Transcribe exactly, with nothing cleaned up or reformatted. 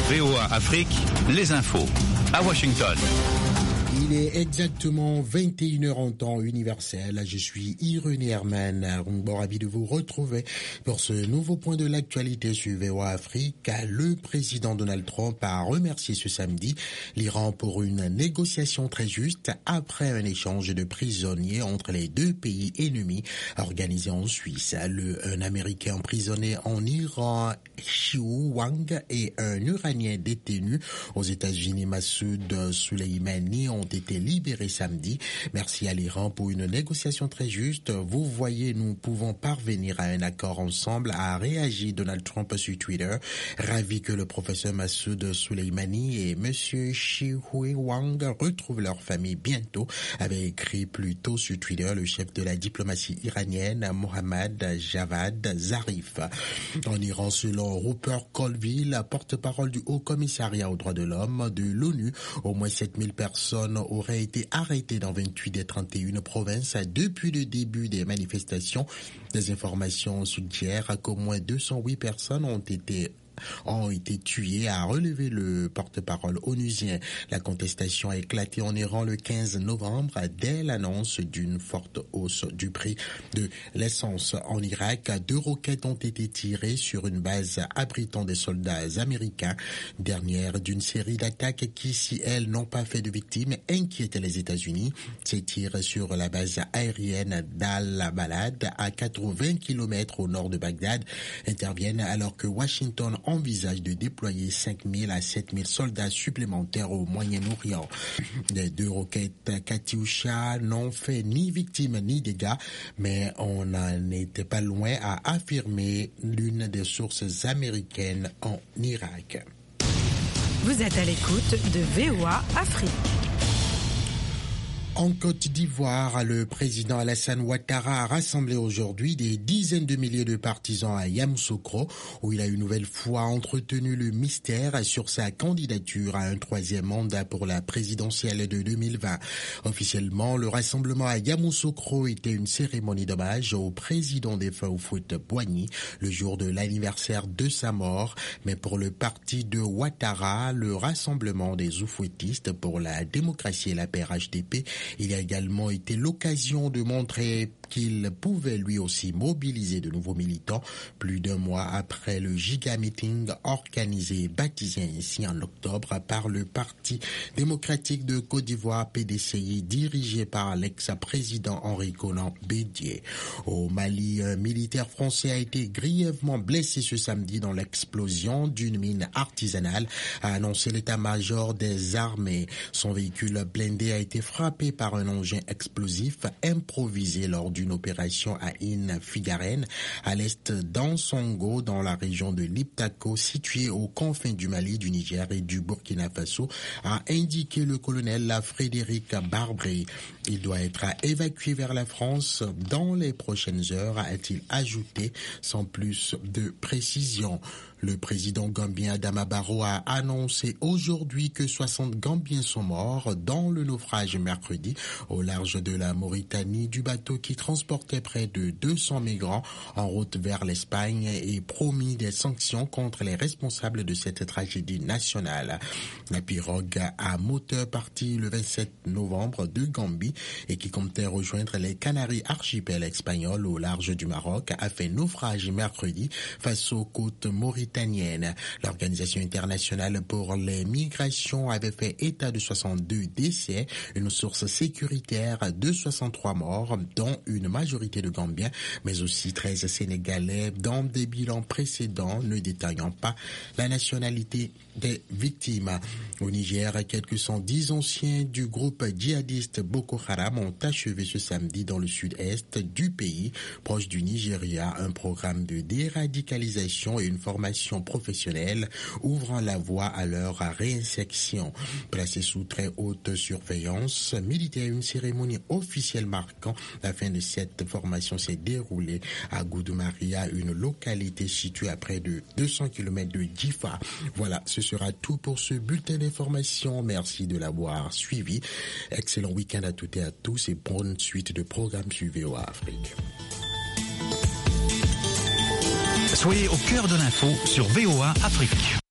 V O A Afrique, les infos à Washington. Il est exactement vingt et une heures en temps universel. Je suis Irénée Herman. Bon, ravi de vous retrouver pour ce nouveau point de l'actualité sur V O A Afrique. Le président Donald Trump a remercié ce samedi l'Iran pour une négociation très juste après un échange de prisonniers entre les deux pays ennemis organisé en Suisse. Le, un Américain emprisonné en Iran, Xiu Wang, et un Iranien détenu aux États-Unis, Massoud Soleimani, ont été libérés samedi. Merci à l'Iran pour une négociation très juste. Vous voyez, nous pouvons parvenir à un accord ensemble, a réagi Donald Trump sur Twitter. Ravi que le professeur Massoud Soleimani et monsieur Xiu Wang retrouvent leur famille bientôt, avait écrit plus tôt sur Twitter le chef de la diplomatie iranienne, Mohammad Javad Zarif. En Iran, selon Rupert Colville, porte-parole du Haut Commissariat aux droits de l'homme de l'ONU, au moins sept mille personnes auraient été arrêtées dans vingt-huit des trente et une provinces depuis le début des manifestations. Des informations suggèrent qu'au moins deux cent huit personnes ont été ont été tués, a relevé le porte-parole onusien. La contestation a éclaté en Iran le quinze novembre dès l'annonce d'une forte hausse du prix de l'essence. En Irak, deux roquettes ont été tirées sur une base abritant des soldats américains, dernière d'une série d'attaques qui, si elles n'ont pas fait de victimes, inquiètent les États-Unis. Ces tirs sur la base aérienne d'Al-Balad, à quatre-vingts kilomètres au nord de Bagdad, interviennent alors que Washington envisage de déployer cinq mille à sept mille soldats supplémentaires au Moyen-Orient. Les deux roquettes Katyusha n'ont fait ni victimes ni dégâts, mais on n'en était pas loin, à affirmer l'une des sources américaines en Irak. Vous êtes à l'écoute de V O A Afrique. En Côte d'Ivoire, le président Alassane Ouattara a rassemblé aujourd'hui des dizaines de milliers de partisans à Yamoussoukro, où il a une nouvelle fois entretenu le mystère sur sa candidature à un troisième mandat pour la présidentielle de deux mille vingt. Officiellement, le rassemblement à Yamoussoukro était une cérémonie d'hommage au président défunt Houphouët-Boigny, le jour de l'anniversaire de sa mort. Mais pour le parti de Ouattara, le rassemblement des Oufouettistes pour la démocratie et la paix H D P, il a également été l'occasion de montrer qu'il pouvait lui aussi mobiliser de nouveaux militants plus d'un mois après le giga meeting organisé et baptisé ainsi en octobre par le Parti démocratique de Côte d'Ivoire P D C I, dirigé par l'ex-président Henri Konan Bédié. Au Mali, un militaire français a été grièvement blessé ce samedi dans l'explosion d'une mine artisanale, a annoncé l'état-major des armées. Son véhicule blindé a été frappé par un engin explosif improvisé lors d'une opération à In-Figaren, à l'est d'Ansongo, dans la région de Liptako, située aux confins du Mali, du Niger et du Burkina Faso, a indiqué le colonel Frédéric Barbré. Il doit être évacué vers la France dans les prochaines heures, a-t-il ajouté, sans plus de précision. Le président gambien Adama Barrow a annoncé aujourd'hui que soixante Gambiens sont morts dans le naufrage mercredi au large de la Mauritanie du bateau qui transportait près de deux cents migrants en route vers l'Espagne et promis des sanctions contre les responsables de cette tragédie nationale. La pirogue à moteur partie le vingt-sept novembre de Gambie et qui comptait rejoindre les Canaries archipel espagnols au large du Maroc a fait naufrage mercredi face aux côtes mauritaniennes. L'Organisation internationale pour les migrations avait fait état de soixante-deux décès, une source sécuritaire de soixante-trois morts, dont une majorité de Gambiens, mais aussi treize Sénégalais, dans des bilans précédents ne détaillant pas la nationalité des victimes. Au Niger, quelques cent dix anciens du groupe djihadiste Boko Haram ont achevé ce samedi dans le sud-est du pays, proche du Nigeria, un programme de déradicalisation et une formation professionnelle ouvrant la voie à leur réinsertion. Placés sous très haute surveillance militaire, une cérémonie officielle marquant la fin de cette formation s'est déroulée à Goudoumaria, une localité située à près de deux cents kilomètres de Djifa. Voilà, ce sera tout pour ce bulletin d'information. Merci de l'avoir suivi. Excellent week-end à toutes et à tous et bonne suite de programmes sur V O A Afrique. Soyez au cœur de l'info sur V O A Afrique.